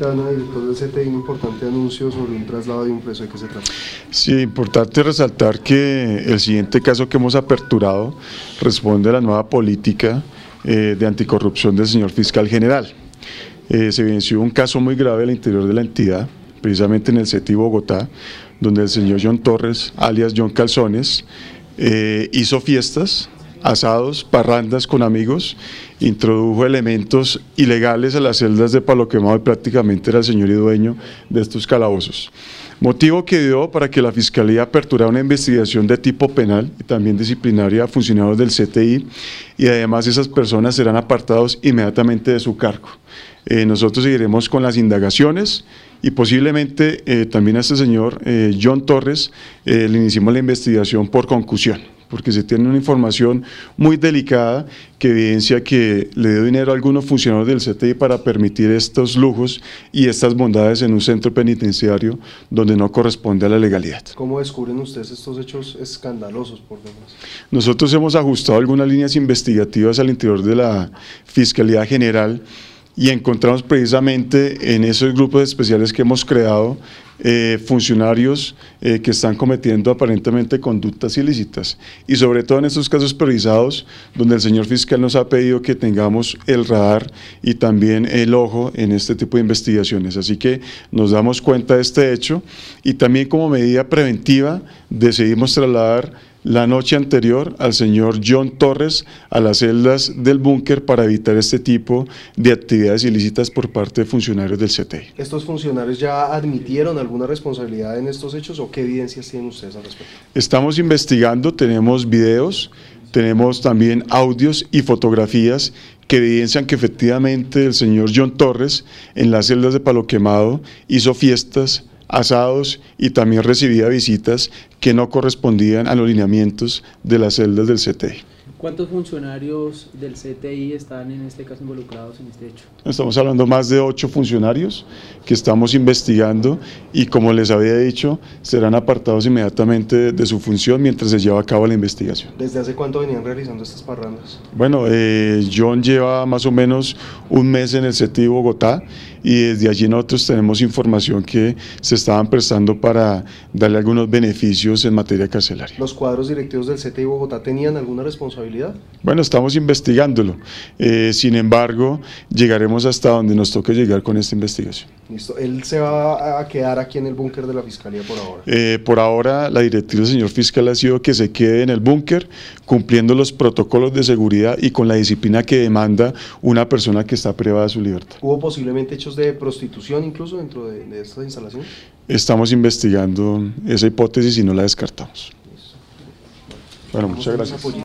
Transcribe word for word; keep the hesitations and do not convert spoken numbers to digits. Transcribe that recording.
Quintana, director del C T I, un importante anuncio sobre un traslado de un preso. ¿De qué se trata? Sí, importante resaltar que el siguiente caso que hemos aperturado responde a la nueva política eh, de anticorrupción del señor fiscal general. Eh, se evidenció un caso muy grave al interior de la entidad, precisamente en el C T I Bogotá, donde el señor John Torres, alias John Calzones, eh, hizo fiestas, asados, parrandas con amigos, introdujo elementos ilegales a las celdas de Palo Quemado y prácticamente era el señor y dueño de estos calabozos. Motivo que dio para que la Fiscalía aperturara una investigación de tipo penal y también disciplinaria a funcionarios del C T I, y además esas personas serán apartados inmediatamente de su cargo. Eh, nosotros seguiremos con las indagaciones y posiblemente eh, también a este señor eh, John Torres eh, le iniciamos la investigación por concusión, porque se tiene una información muy delicada que evidencia que le dio dinero a algunos funcionarios del C T I para permitir estos lujos y estas bondades en un centro penitenciario donde no corresponde a la legalidad. ¿Cómo descubren ustedes estos hechos escandalosos por demás? Nosotros hemos ajustado algunas líneas investigativas al interior de la Fiscalía General y encontramos precisamente en esos grupos especiales que hemos creado eh, funcionarios eh, que están cometiendo aparentemente conductas ilícitas, y sobre todo en estos casos priorizados donde el señor fiscal nos ha pedido que tengamos el radar y también el ojo en este tipo de investigaciones. Así que nos damos cuenta de este hecho y también como medida preventiva decidimos trasladar la noche anterior al señor John Torres a las celdas del búnker para evitar este tipo de actividades ilícitas por parte de funcionarios del C T I. ¿Estos funcionarios ya admitieron alguna responsabilidad en estos hechos o qué evidencias tienen ustedes al respecto? Estamos investigando, tenemos videos, tenemos también audios y fotografías que evidencian que efectivamente el señor John Torres en las celdas de Palo Quemado hizo fiestas, asados y también recibía visitas que no correspondían a los lineamientos de las celdas del C T I. ¿Cuántos funcionarios del C T I están en este caso involucrados en este hecho? Estamos hablando más de ocho funcionarios que estamos investigando y, como les había dicho, serán apartados inmediatamente de su función mientras se lleva a cabo la investigación. ¿Desde hace cuánto venían realizando estas parrandas? Bueno, eh, John lleva más o menos un mes en el C T I Bogotá y desde allí nosotros tenemos información que se estaban prestando para darle algunos beneficios en materia carcelaria. ¿Los cuadros directivos del C T I Bogotá tenían alguna responsabilidad? Bueno, estamos investigándolo, eh, sin embargo, llegaremos hasta donde nos toque llegar con esta investigación. Listo. ¿Él se va a quedar aquí en el búnker de la Fiscalía por ahora? Eh, por ahora, la directriz del señor fiscal ha sido que se quede en el búnker, cumpliendo los protocolos de seguridad y con la disciplina que demanda una persona que está privada de su libertad. ¿Hubo posiblemente hechos de prostitución incluso dentro de, de esta instalación? Estamos investigando esa hipótesis y no la descartamos. Bueno, muchas gracias.